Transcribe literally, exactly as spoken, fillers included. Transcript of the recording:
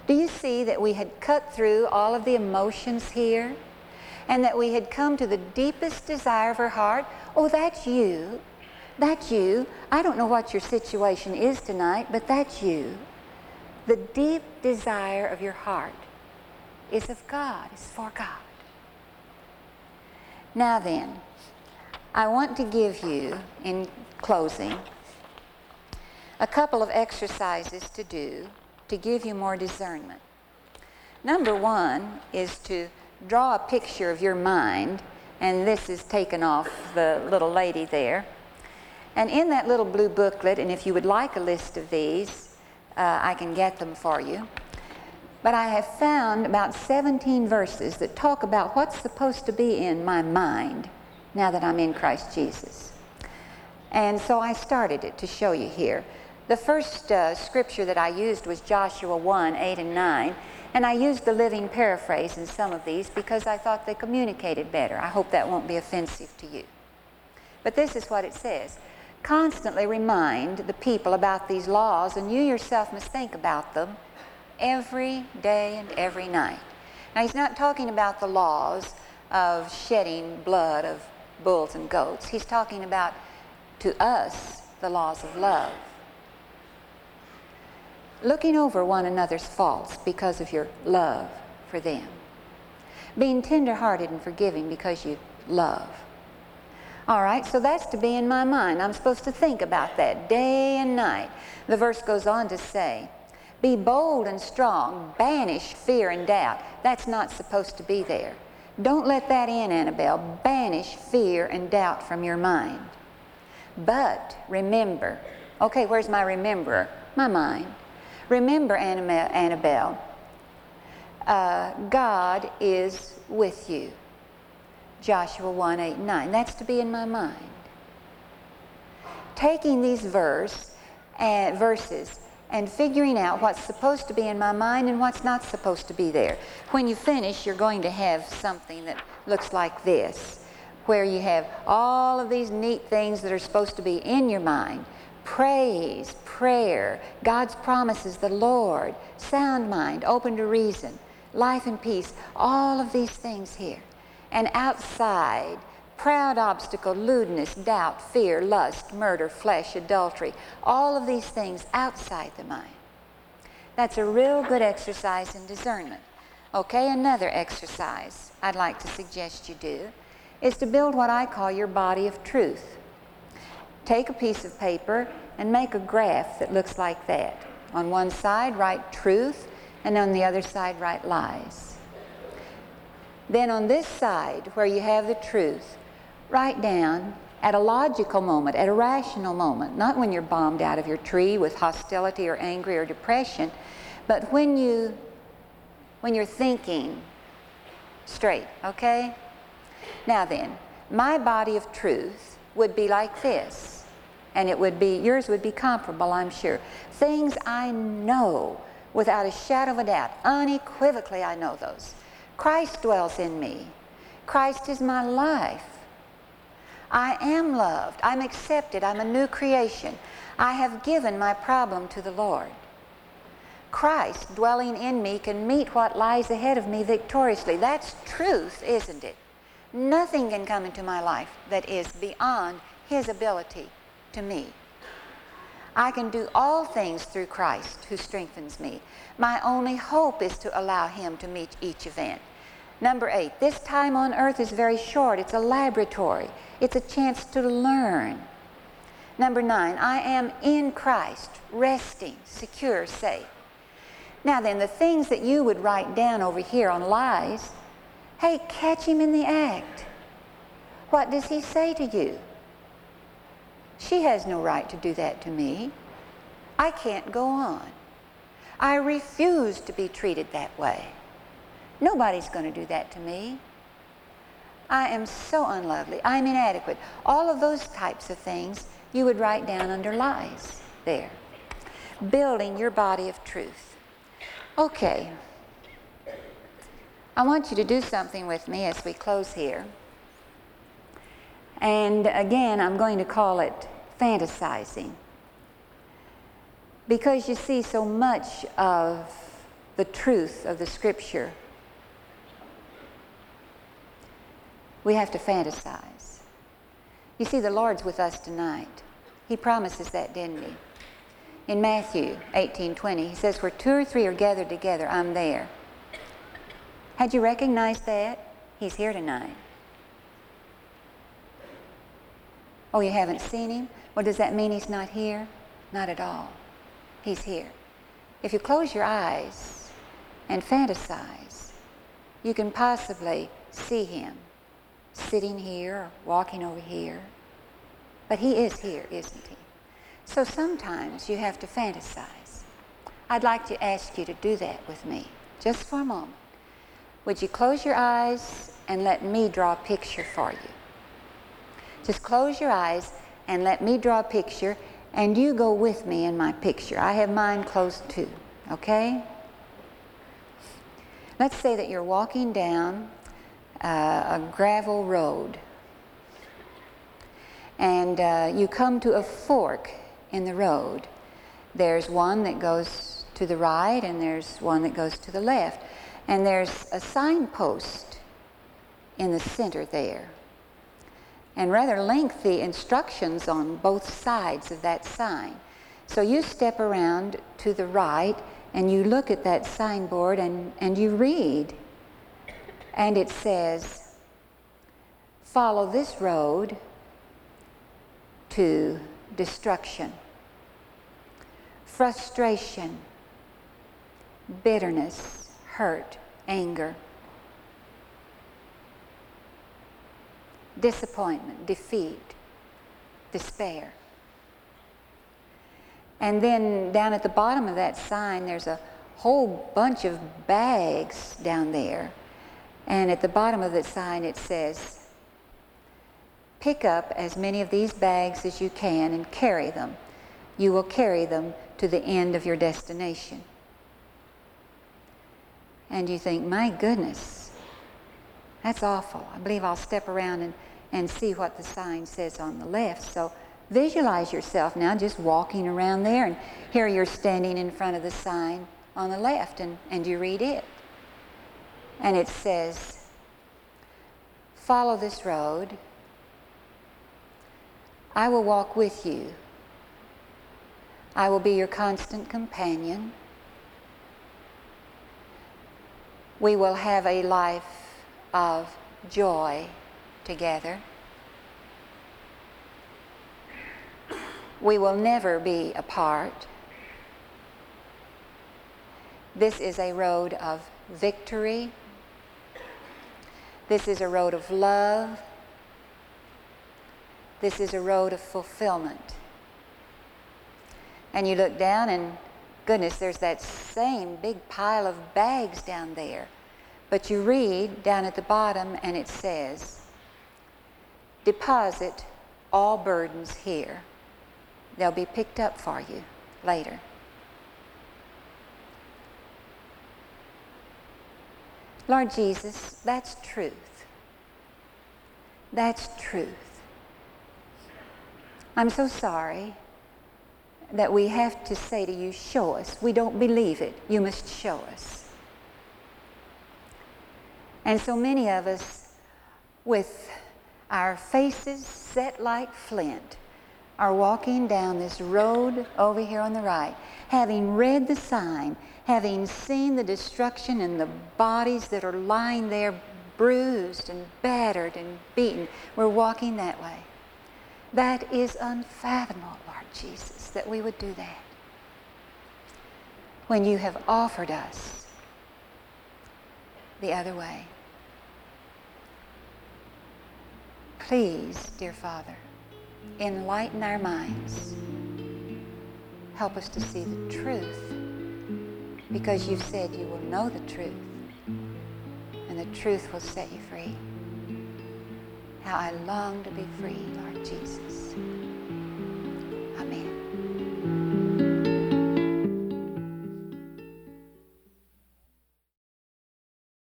Do you see that we had cut through all of the emotions here and that we had come to the deepest desire of her heart? Oh, that's you. That's you. I don't know what your situation is tonight, but that's you. The deep desire of your heart is of God, is for God. Now then, I want to give you, in closing, a couple of exercises to do to give you more discernment. Number one is to draw a picture of your mind, and this is taken off the little lady there. And in that little blue booklet, and if you would like a list of these, uh, I can get them for you. But I have found about seventeen verses that talk about what's supposed to be in my mind now that I'm in Christ Jesus. And so I started it to show you here. The first uh, scripture that I used was Joshua one, eight and nine. And I used the Living Paraphrase in some of these because I thought they communicated better. I hope that won't be offensive to you. But this is what it says. Constantly remind the people about these laws, and you yourself must think about them every day and every night. Now, he's not talking about the laws of shedding blood of bulls and goats. He's talking about, to us, the laws of love. Looking over one another's faults because of your love for them. Being tender-hearted and forgiving because you love. All right, so that's to be in my mind. I'm supposed to think about that day and night. The verse goes on to say, be bold and strong, banish fear and doubt. That's not supposed to be there. Don't let that in, Annabelle. Banish fear and doubt from your mind. But remember, okay, where's my rememberer? My mind. Remember, Annabelle, uh, God is with you. Joshua one, eight, and nine. That's to be in my mind. Taking these verse, uh, verses and figuring out what's supposed to be in my mind and what's not supposed to be there. When you finish, you're going to have something that looks like this, where you have all of these neat things that are supposed to be in your mind. Praise, prayer, God's promises, the Lord, sound mind, open to reason, life and peace, all of these things here. And outside, proud obstacle, lewdness, doubt, fear, lust, murder, flesh, adultery, all of these things outside the mind. That's a real good exercise in discernment. Okay, another exercise I'd like to suggest you do is to build what I call your body of truth. Take a piece of paper and make a graph that looks like that. On one side, write truth, and on the other side, write lies. Then on this side, where you have the truth, write down at a logical moment, at a rational moment, not when you're bombed out of your tree with hostility or angry or depression, but when, you, when you're thinking straight, okay? Now then, my body of truth would be like this, and it would be, yours would be comparable, I'm sure. Things I know without a shadow of a doubt, unequivocally I know those. Christ dwells in me. Christ is my life. I am loved. I'm accepted. I'm a new creation. I have given my problem to the Lord. Christ dwelling in me can meet what lies ahead of me victoriously. That's truth, isn't it? Nothing can come into my life that is beyond His ability to me. I can do all things through Christ who strengthens me. My only hope is to allow Him to meet each event. Number eight, this time on earth is very short. It's a laboratory. It's a chance to learn. Number nine, I am in Christ, resting, secure, safe. Now then, the things that you would write down over here on lies, hey, catch him in the act. What does he say to you? She has no right to do that to me. I can't go on. I refuse to be treated that way. Nobody's going to do that to me. I am so unlovely. I'm inadequate. All of those types of things you would write down under lies there. Building your body of truth. Okay. I want you to do something with me as we close here. And again, I'm going to call it fantasizing. Because you see, so much of the truth of the Scripture, we have to fantasize. You see, the Lord's with us tonight. He promises that, didn't he? In Matthew eighteen twenty, he says, where two or three are gathered together, I'm there. Had you recognized that? He's here tonight. Oh, you haven't seen him? Well, does that mean he's not here? Not at all. He's here. If you close your eyes and fantasize, you can possibly see him sitting here or walking over here. But he is here, isn't he? So sometimes you have to fantasize. I'd like to ask you to do that with me, just for a moment. Would you close your eyes and let me draw a picture for you? Just close your eyes and let me draw a picture, and you go with me in my picture. I have mine closed too, okay? Let's say that you're walking down uh, a gravel road, and uh, you come to a fork in the road. There's one that goes to the right, and there's one that goes to the left. And there's a signpost in the center there, and rather lengthy instructions on both sides of that sign. So you step around to the right, and you look at that signboard, and, and you read. And it says, follow this road to destruction, frustration, bitterness, hurt, anger, disappointment, defeat, despair. And then down at the bottom of that sign, there's a whole bunch of bags down there. And at the bottom of the sign, it says, pick up as many of these bags as you can and carry them. You will carry them to the end of your destination. And you think, my goodness, that's awful. I believe I'll step around and, and see what the sign says on the left. So visualize yourself now just walking around there, and here you're standing in front of the sign on the left, and, and you read it. And it says, follow this road. I will walk with you. I will be your constant companion. We will have a life of joy together. We will never be apart. This is a road of victory. This is a road of love. This is a road of fulfillment. And you look down, and goodness, there's that same big pile of bags down there. But you read down at the bottom, and it says, deposit all burdens here. They'll be picked up for you later. Lord Jesus, that's truth. That's truth. I'm so sorry that we have to say to you, show us. We don't believe it. You must show us. And so many of us, with our faces set like flint, are walking down this road over here on the right, having read the sign, having seen the destruction and the bodies that are lying there bruised and battered and beaten. We're walking that way. That is unfathomable, Lord Jesus, that we would do that. When you have offered us the other way. Please, dear Father, enlighten our minds. Help us to see the truth, because you've said you will know the truth, and the truth will set you free. How I long to be free, Lord Jesus.